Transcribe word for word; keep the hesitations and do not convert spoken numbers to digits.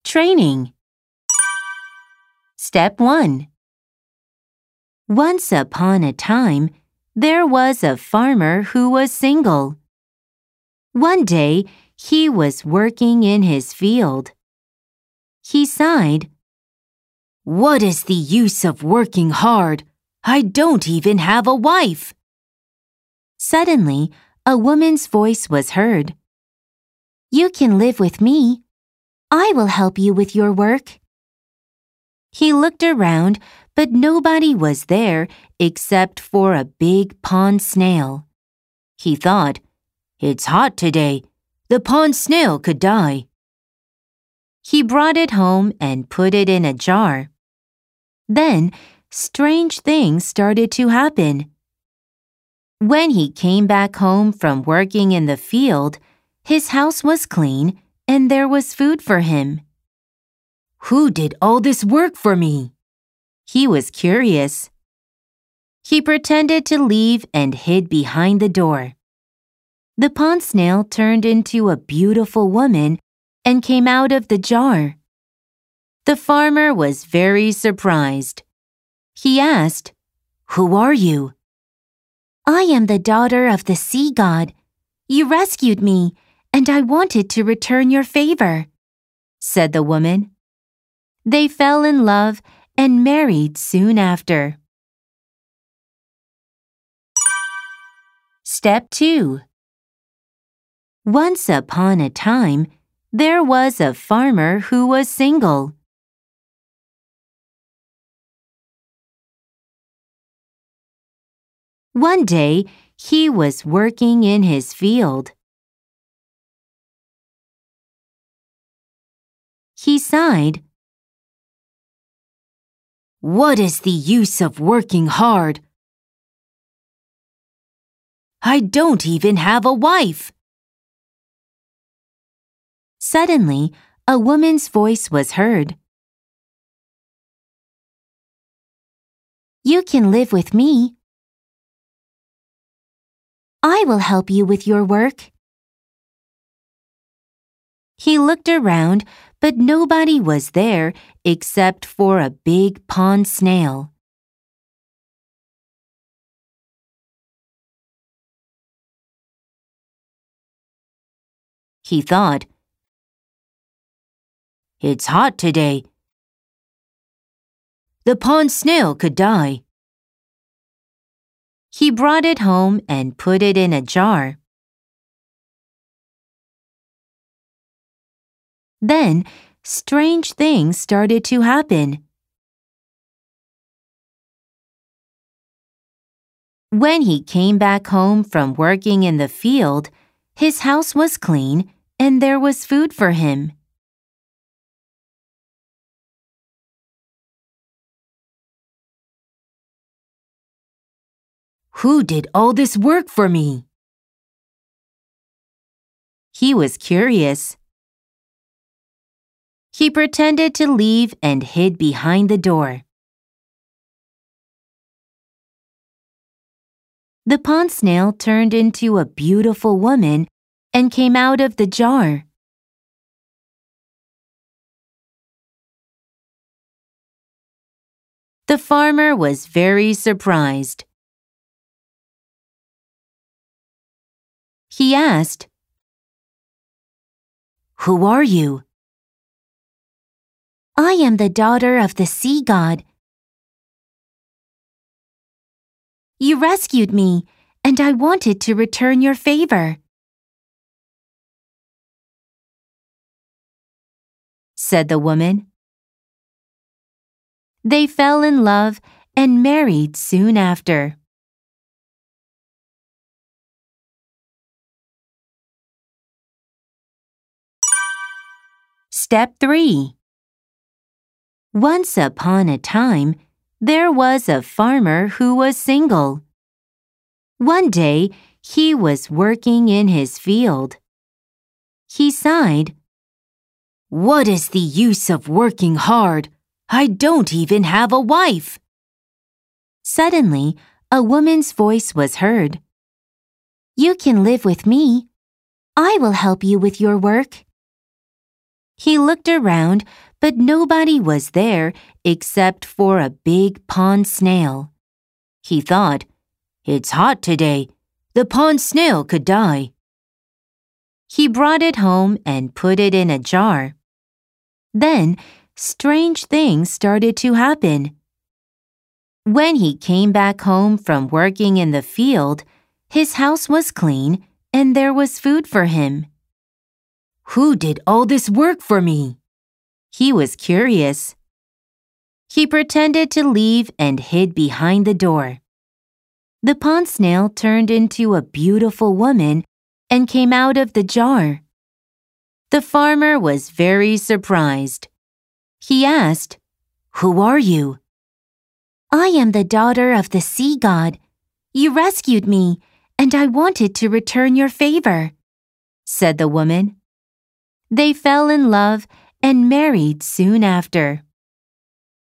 training. Step one. Once upon a time, there was a farmer who was single. One day, he was working in his field. He sighed, "What is the use of working hard? I don't even have a wife." Suddenly, a woman's voice was heard. "You can live with me. I will help you with your work." He looked around, but nobody was there except for a big pond snail. He thought, "It's hot today. The pond snail could die." He brought it home and put it in a jar. Then, strange things started to happen. When he came back home from working in the field, his house was clean and there was food for him. "Who did all this work for me?" He was curious. He pretended to leave and hid behind the door. The pond snail turned into a beautiful woman and came out of the jar. The farmer was very surprised. He asked, "Who are you?" "I am the daughter of the sea god. You rescued me, and I wanted to return your favor," said the woman. They fell in love and married soon after. Step two. Once upon a time, there was a farmer who was single. One day, he was working in his field. He sighed, "What is the use of working hard? I don't even have a wife." Suddenly, a woman's voice was heard. "You can live with me. I will help you with your work." He looked around, but nobody was there except for a big pond snail. He thought, "It's hot today. The pond snail could die." He brought it home and put it in a jar. Then, strange things started to happen. When he came back home from working in the field, his house was clean and there was food for him. "Who did all this work for me?" He was curious. He pretended to leave and hid behind the door. The pond snail turned into a beautiful woman and came out of the jar. The farmer was very surprised. He asked, "Who are you?" "I am the daughter of the sea god. You rescued me, and I wanted to return your favor," said the woman. They fell in love and married soon after. Step three. Once upon a time, there was a farmer who was single. One day, he was working in his field. He sighed, "What is the use of working hard? I don't even have a wife." Suddenly, a woman's voice was heard. "You can live with me. I will help you with your work." He looked around, but nobody was there except for a big pond snail. He thought, "It's hot today. The pond snail could die." He brought it home and put it in a jar. Then, strange things started to happen. When he came back home from working in the field, his house was clean and there was food for him. "Who did all this work for me?" He was curious. He pretended to leave and hid behind the door. The pond snail turned into a beautiful woman and came out of the jar. The farmer was very surprised. He asked, "Who are you?" "I am the daughter of the sea god. You rescued me, and I wanted to return your favor," said the woman. They fell in love and married soon after.